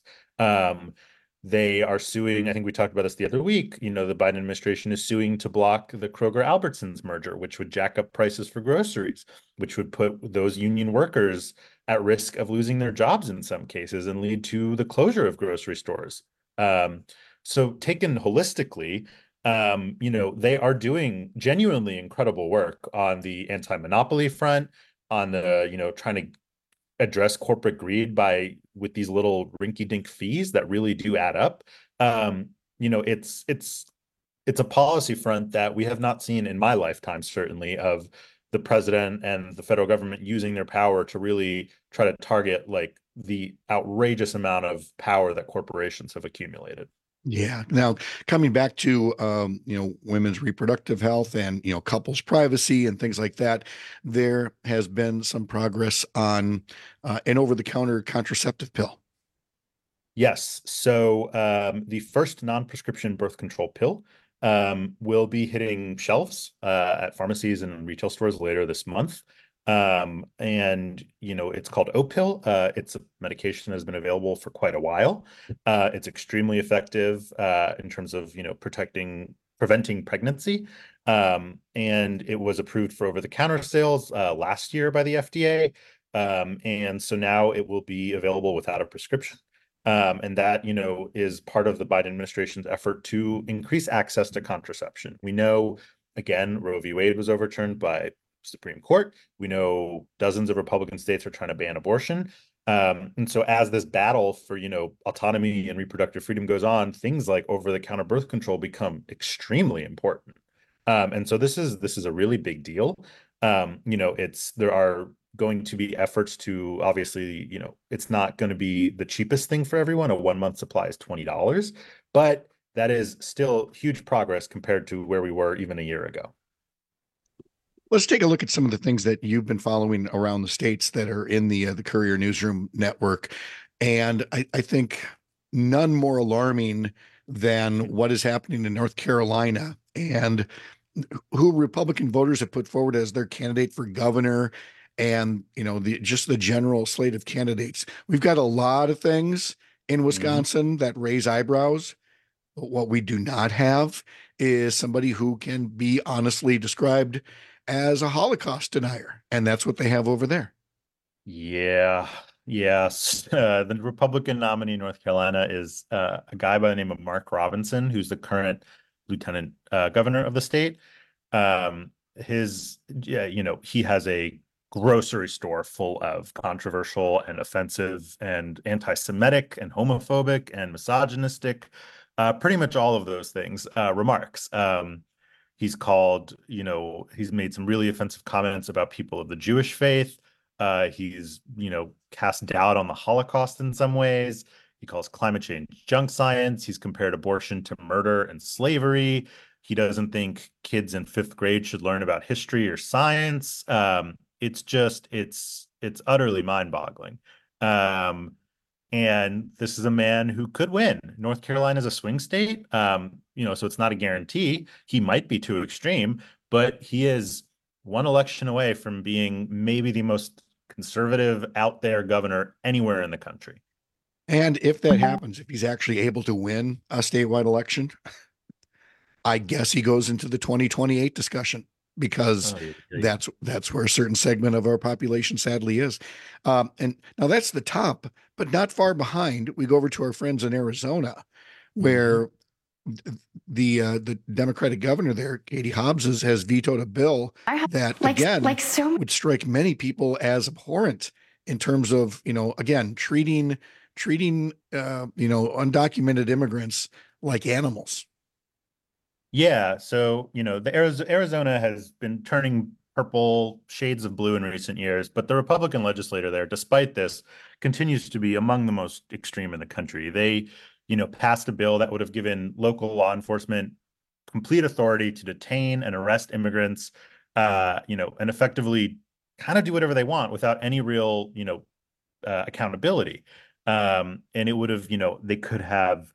They are suing. I think we talked about this the other week. The Biden administration is suing to block the Kroger-Albertsons merger, which would jack up prices for groceries, which would put those union workers at risk of losing their jobs in some cases and lead to the closure of grocery stores. So taken holistically, they are doing genuinely incredible work on the anti-monopoly front, on the, trying to address corporate greed with these little rinky-dink fees that really do add up. It's a policy front that we have not seen in my lifetime, certainly, of the president and the federal government using their power to really try to target like the outrageous amount of power that corporations have accumulated. Yeah. Now, coming back to, women's reproductive health and, couples' privacy and things like that, there has been some progress on an over-the-counter contraceptive pill. Yes. So the first non-prescription birth control pill will be hitting shelves at pharmacies and retail stores later this month. And it's called Opill. It's a medication that has been available for quite a while. It's extremely effective in terms of preventing pregnancy. And it was approved for over-the-counter sales last year by the FDA. And so now it will be available without a prescription. And that, is part of the Biden administration's effort to increase access to contraception. We know, again, Roe v. Wade was overturned by Supreme Court. We know dozens of Republican states are trying to ban abortion. And so as this battle for, autonomy and reproductive freedom goes on, things like over-the-counter birth control become extremely important. And so this is a really big deal. There are going to be efforts to, obviously, it's not going to be the cheapest thing for everyone. A 1-month supply is $20, but that is still huge progress compared to where we were even a year ago. Let's take a look at some of the things that you've been following around the states that are in the Courier Newsroom network. And I think none more alarming than what is happening in North Carolina and who Republican voters have put forward as their candidate for governor and, just the general slate of candidates. We've got a lot of things in Wisconsin that raise eyebrows. But what we do not have is somebody who can be honestly described as a Holocaust denier. And that's what they have over there. Yeah. Yes. The Republican nominee in North Carolina is a guy by the name of Mark Robinson, who's the current lieutenant governor of the state. He has a grocery store full of controversial and offensive and anti-Semitic and homophobic and misogynistic, pretty much all of those things, remarks. He's made some really offensive comments about people of the Jewish faith. He's, cast doubt on the Holocaust in some ways. He calls climate change junk science. He's compared abortion to murder and slavery. He doesn't think kids in 5th grade should learn about history or science. It's utterly mind-boggling. And this is a man who could win. North Carolina is a swing state, so it's not a guarantee. He might be too extreme, but he is one election away from being maybe the most conservative out there governor anywhere in the country. And if that happens, if he's actually able to win a statewide election, I guess he goes into the 2028 discussion. because that's where a certain segment of our population sadly is. And now that's the top, but not far behind, we go over to our friends in Arizona, where the Democratic governor there, Katie Hobbs, has vetoed a bill that would strike many people as abhorrent in terms of, again, treating undocumented immigrants like animals. Yeah. So, the Arizona has been turning purple shades of blue in recent years, but the Republican legislator there, despite this, continues to be among the most extreme in the country. They, passed a bill that would have given local law enforcement complete authority to detain and arrest immigrants, and effectively kind of do whatever they want without any real, accountability. And it would have, they could have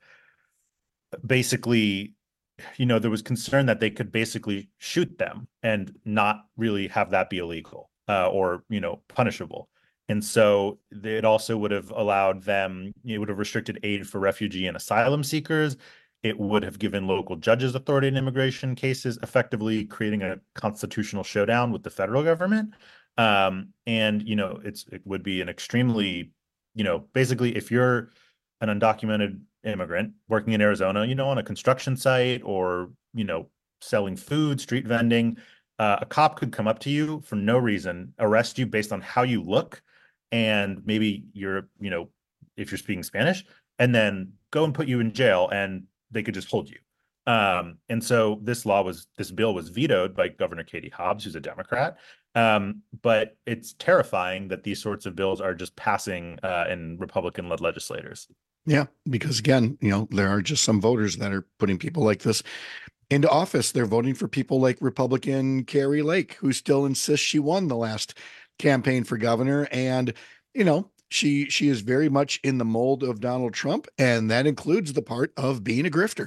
basically, there was concern that they could basically shoot them and not really have that be illegal or, punishable. And so it also would have allowed them, it would have restricted aid for refugee and asylum seekers. It would have given local judges authority in immigration cases, effectively creating a constitutional showdown with the federal government. And, it would be an extremely, basically, if you're an undocumented immigrant working in Arizona, on a construction site or, selling food, street vending, a cop could come up to you for no reason, arrest you based on how you look, and maybe you're, if you're speaking Spanish, and then go and put you in jail, and they could just hold you. And so this bill was vetoed by Governor Katie Hobbs, who's a Democrat. But it's terrifying that these sorts of bills are just passing in Republican-led legislators. Yeah, because again, there are just some voters that are putting people like this into office. They're voting for people like Republican Kari Lake, who still insists she won the last campaign for governor. And, she is very much in the mold of Donald Trump, and that includes the part of being a grifter.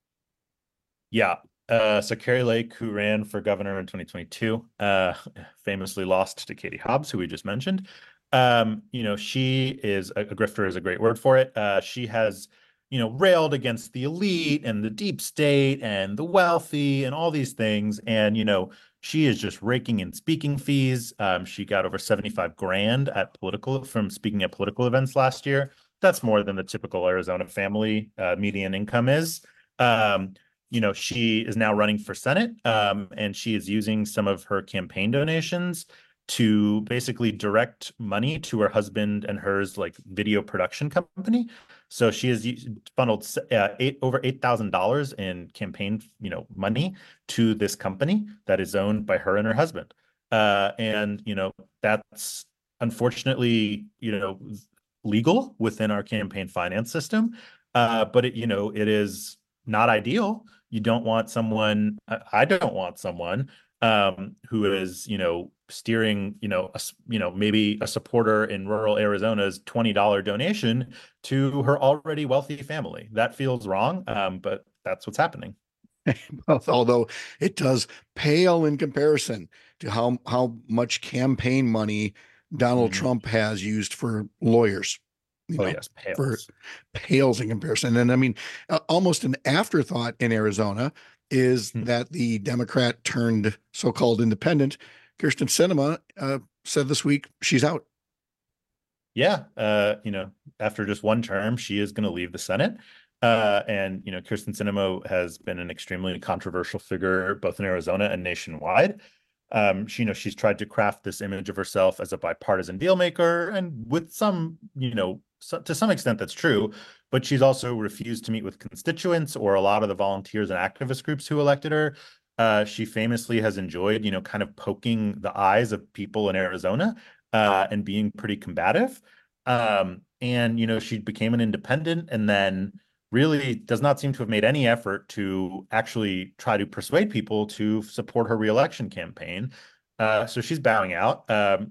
Yeah. So Kari Lake, who ran for governor in 2022, famously lost to Katie Hobbs, who we just mentioned. She is a grifter is a great word for it. She has, railed against the elite and the deep state and the wealthy and all these things. And, she is just raking in speaking fees. She got over 75 grand from speaking at political events last year. That's more than the typical Arizona family median income is. She is now running for Senate, and she is using some of her campaign donations to basically direct money to her husband and hers video production company. So she has funneled over $8,000 in campaign, money to this company that is owned by her and her husband. And that's unfortunately, legal within our campaign finance system. But it is not ideal. You don't want someone, I don't want someone who is, steering, maybe a supporter in rural Arizona's $20 donation to her already wealthy family. That feels wrong, but that's what's happening. Although it does pale in comparison to how much campaign money Donald Trump has used for lawyers. Yes, pales in comparison. And I mean, almost an afterthought in Arizona is that the Democrat turned so-called independent Kyrsten Sinema said this week she's out. Yeah, after just one term, she is going to leave the Senate. And Kyrsten Sinema has been an extremely controversial figure both in Arizona and nationwide. She's tried to craft this image of herself as a bipartisan deal maker, and with some, to some extent that's true, but she's also refused to meet with constituents or a lot of the volunteers and activist groups who elected her. She famously has enjoyed, kind of poking the eyes of people in Arizona and being pretty combative. And, she became an independent and then really does not seem to have made any effort to actually try to persuade people to support her reelection campaign. So she's bowing out.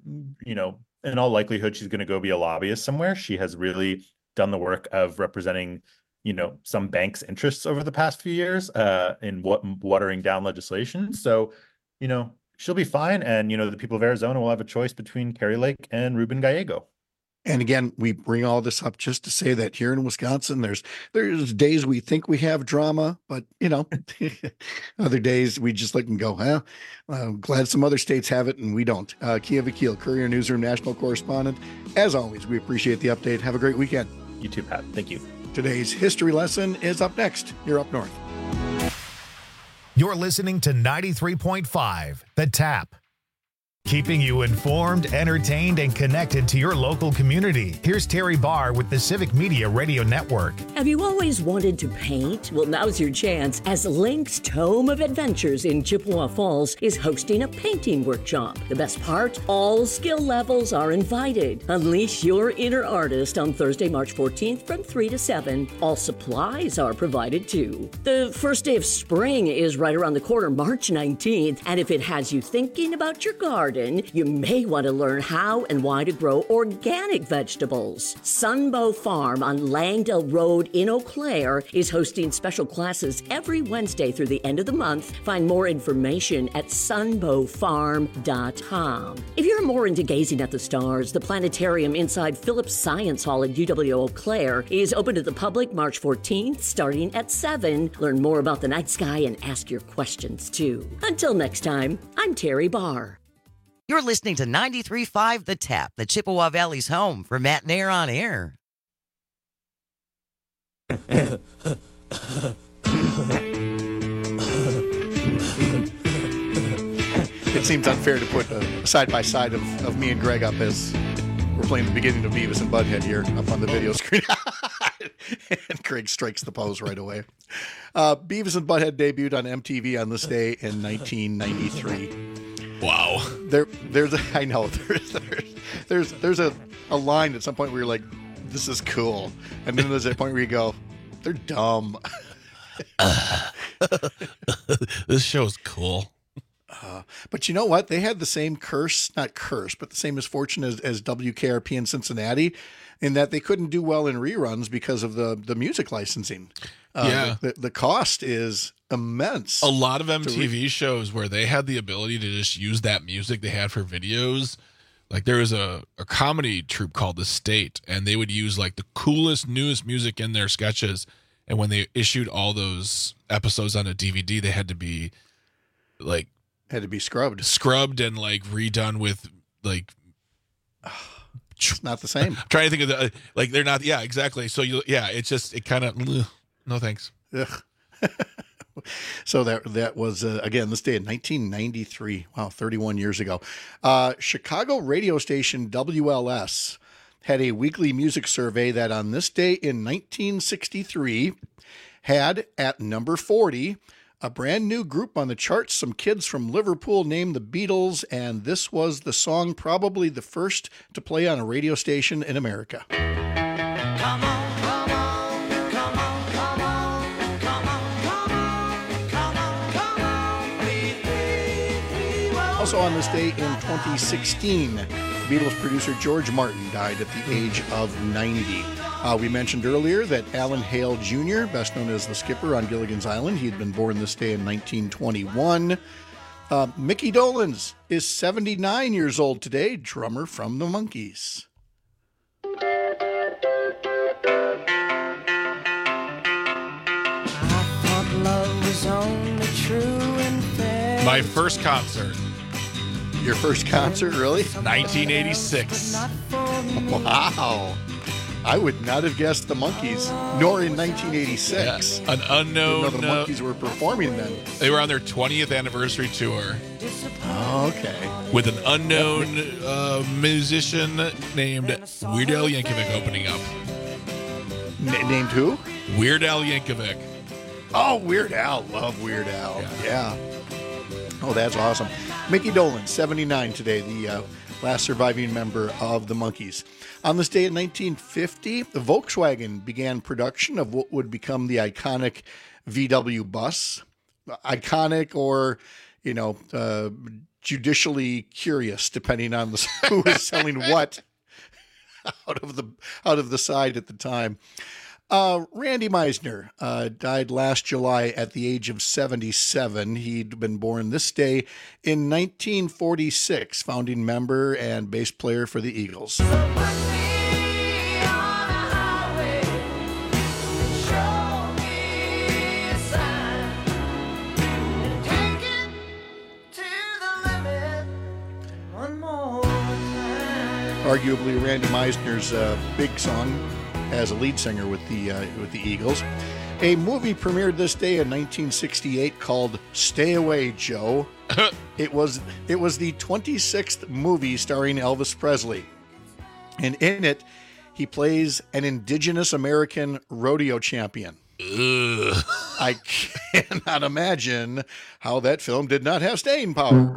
In all likelihood, she's going to go be a lobbyist somewhere. She has really done the work of representing, some banks' interests over the past few years in watering down legislation. So, she'll be fine. And, the people of Arizona will have a choice between Kari Lake and Ruben Gallego. And again, we bring all this up just to say that here in Wisconsin, there's days we think we have drama, but other days we just look and go, I'm glad some other states have it and we don't. Kia Vakil, Courier Newsroom national correspondent. As always, we appreciate the update. Have a great weekend. You too, Pat. Thank you. Today's history lesson is up next. You're up north. You're listening to 93.5 The Tap. Keeping you informed, entertained, and connected to your local community. Here's Terry Barr with the Civic Media Radio Network. Have you always wanted to paint? Well, now's your chance, as Link's Tome of Adventures in Chippewa Falls is hosting a painting workshop. The best part? All skill levels are invited. Unleash your inner artist on Thursday, March 14th from 3 to 7. All supplies are provided too. The first day of spring is right around the corner, March 19th, and if it has you thinking about your garden, you may want to learn how and why to grow organic vegetables. Sunbow Farm on Langdale Road in Eau Claire is hosting special classes every Wednesday through the end of the month. Find more information at sunbowfarm.com. If you're more into gazing at the stars, the planetarium inside Phillips Science Hall at UW Eau Claire is open to the public March 14th, starting at 7. Learn more about the night sky and ask your questions, too. Until next time, I'm Terry Barr. You're listening to 93.5 The Tap, the Chippewa Valley's home for Matt and Air on Air. It seems unfair to put a side-by-side of me and Greg up as we're playing the beginning of Beavis and Butthead here up on the video screen. And Greg strikes the pose right away. Beavis and Butthead debuted on MTV on this day in 1993. Wow. There's a line at some point where you're like, this is cool. And then there's a point where you go, they're dumb. This show is cool. But you know what? They had the same not curse, but the same misfortune as WKRP in Cincinnati, in that they couldn't do well in reruns because of the music licensing. The cost is immense. A lot of MTV shows where they had the ability to just use that music they had for videos. Like there was a comedy troupe called The State, and they would use like the coolest, newest music in their sketches. And when they issued all those episodes on a DVD, they had to be scrubbed and like redone with like. It's not the same. I'm trying to think of they're not. Yeah, exactly. So it kind of no thanks. Ugh. So that was again this day in 1993. Wow, 31 years ago. Chicago radio station WLS had a weekly music survey that on this day in 1963 had at number 40 a brand new group on the charts, some kids from Liverpool named the Beatles, and this was the song probably the first to play on a radio station in America. Come on, come on, come on, come on, come on, come on, come on, come on. We Also on this day in 2016, Beatles producer George Martin died at the age of 90. We mentioned earlier that Alan Hale Jr., best known as the skipper on Gilligan's Island, he had been born this day in 1921. Mickey Dolenz is 79 years old today, drummer from the Monkees. My first concert. Your first concert, really? 1986. Wow. I would not have guessed the Monkees, nor in 1986. Yeah, an unknown. Didn't know the Monkees were performing then. They were on their 20th anniversary tour. Oh, okay. With an unknown musician named Weird Al Yankovic opening up. Named who? Weird Al Yankovic. Oh, Weird Al. Love Weird Al. Yeah. Oh, that's awesome. Mickey Dolenz, 79 today, the last surviving member of the Monkees. On this day in 1950, the Volkswagen began production of what would become the iconic VW bus. Iconic or, judicially curious, depending on who was selling what out of the side at the time. Randy Meisner died last July at the age of 77. He'd been born this day in 1946, founding member and bass player for the Eagles. arguably Randy Meisner's big song as a lead singer with the Eagles. A movie premiered this day in 1968 called Stay Away, Joe. It was the 26th movie starring Elvis Presley. And in it, he plays an indigenous American rodeo champion. Ugh. I cannot imagine how that film did not have staying power.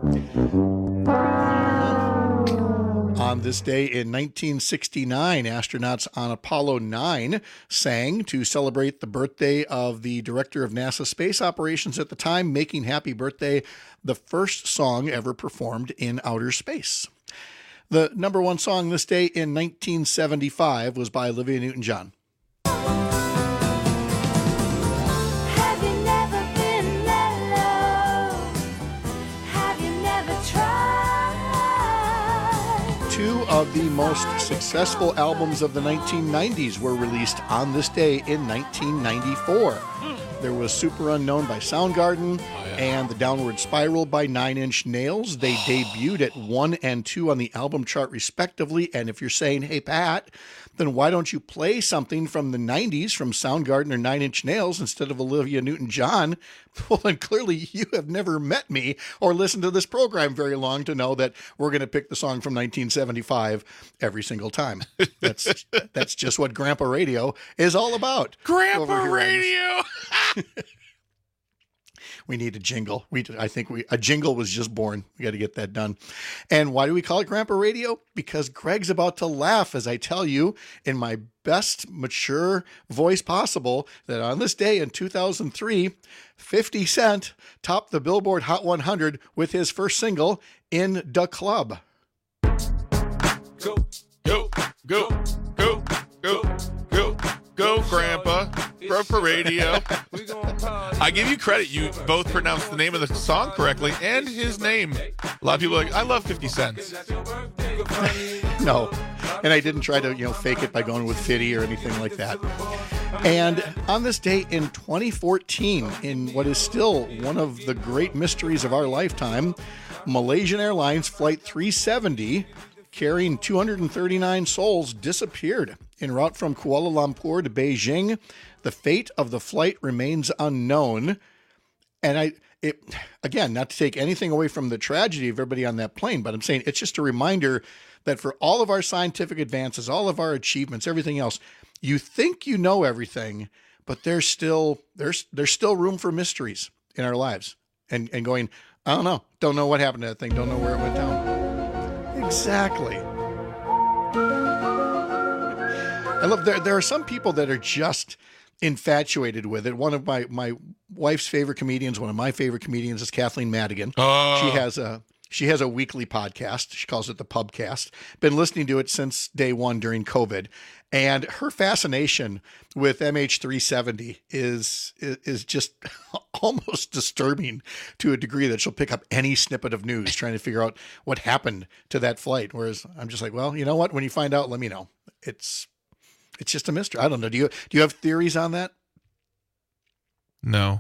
On this day in 1969, astronauts on Apollo 9 sang to celebrate the birthday of the director of NASA space operations at the time, making Happy Birthday the first song ever performed in outer space. The number one song this day in 1975 was by Olivia Newton-John. Two of the most successful albums of the 1990s were released on this day in 1994. There was Super Unknown by Soundgarden and The Downward Spiral by Nine Inch Nails. They debuted at 1 and 2 on the album chart respectively. And if you're saying, hey, Pat, then why don't you play something from the 90s from Soundgarden or Nine Inch Nails instead of Olivia Newton-John? Well, then clearly you have never met me or listened to this program very long to know that we're going to pick the song from 1975 every single time. That's just what Grandpa Radio is all about. Grandpa Radio! We need a jingle. A jingle was just born. We got to get that done. And why do we call it Grandpa Radio? Because Greg's about to laugh as I tell you in my best mature voice possible that on this day in 2003, 50 Cent topped the Billboard Hot 100 with his first single, In Da Club. Go, go, go, go, go, go, go, Grandpa. Grandpa Radio. I give you credit. You both pronounced the name of the song correctly and his name. A lot of people are like, I love 50 Cent. No. And I didn't try to, fake it by going with 50 or anything like that. And on this day in 2014, in what is still one of the great mysteries of our lifetime, Malaysian Airlines Flight 370, carrying 239 souls, disappeared en route from Kuala Lumpur to Beijing. The fate of the flight remains unknown. And again, not to take anything away from the tragedy of everybody on that plane, but I'm saying it's just a reminder that for all of our scientific advances, all of our achievements, everything else, you think you know everything, but there's still room for mysteries in our lives. And going, I don't know what happened to that thing, don't know where it went down. Exactly. I love there are some people that are just infatuated with it. One of my wife's favorite comedians, one of my favorite comedians is Kathleen Madigan. She has a weekly podcast. She calls it the Pubcast. Been listening to it since day one during COVID. And her fascination with MH370 is just almost disturbing to a degree that she'll pick up any snippet of news trying to figure out what happened to that flight. Whereas I'm just like, well, you know what? When you find out, let me know. It's just a mystery. I don't know. Do you have theories on that? No.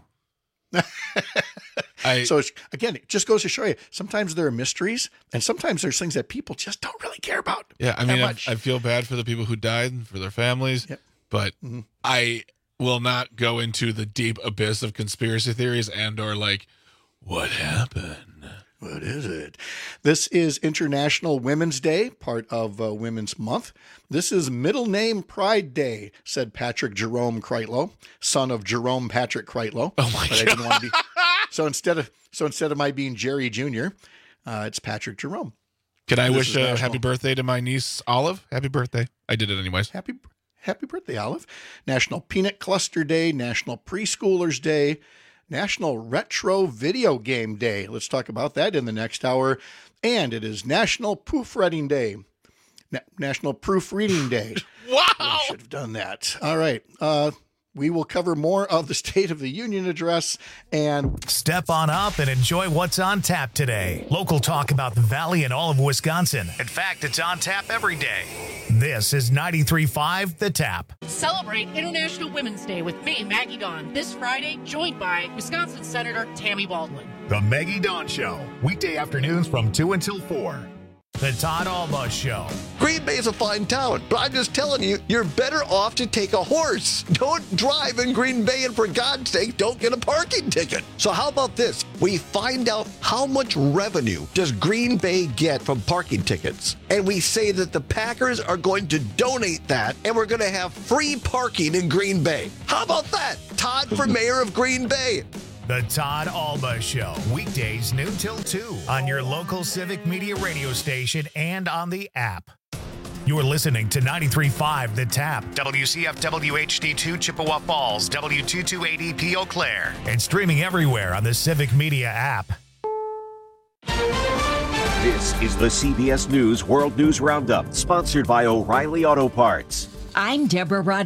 So again, it just goes to show you, sometimes there are mysteries and sometimes there's things that people just don't really care about. Yeah, I mean, I feel bad for the people who died and for their families, but I will not go into the deep abyss of conspiracy theories and or like, what happened? What is it? This is International Women's Day, part of Women's Month. This is Middle Name Pride Day, said Patrick Jerome Kreitlow, son of Jerome Patrick Kreitlow. Oh my God. I didn't want to be, so instead of my being Jerry Jr., it's Patrick Jerome. Can I wish a happy birthday to my niece Olive? Happy birthday! I did it anyways. Happy birthday, Olive! National Peanut Cluster Day, National Preschoolers Day, National Retro Video Game Day. Let's talk about that in the next hour. And it is National Proofreading Day. National Proofreading Day. Wow! We should have done that. All right. We will cover more of the State of the Union address and step on up and enjoy what's on tap today. Local talk about the Valley and all of Wisconsin. In fact, it's on tap every day. This is 93.5 The Tap. Celebrate International Women's Day with me, Maggie Dawn, this Friday, joined by Wisconsin Senator Tammy Baldwin. The Maggie Dawn Show, weekday afternoons from 2 until 4. The Todd Alba Show. Green Bay is a fine town, but I'm just telling you, you're better off to take a horse. Don't drive in Green Bay, and for God's sake, don't get a parking ticket. So how about this? We find out how much revenue does Green Bay get from parking tickets, and we say that the Packers are going to donate that, and we're going to have free parking in Green Bay. How about that? Todd for mayor of Green Bay. The Todd Alba Show, weekdays noon till 2 on your local Civic Media radio station and on the app. You're listening to 93.5 The Tap, WCFW HD2 Chippewa Falls, W228EP Eau Claire, and streaming everywhere on the Civic Media app. This is the CBS News World News Roundup, sponsored by O'Reilly Auto Parts. I'm Deborah Rodriguez.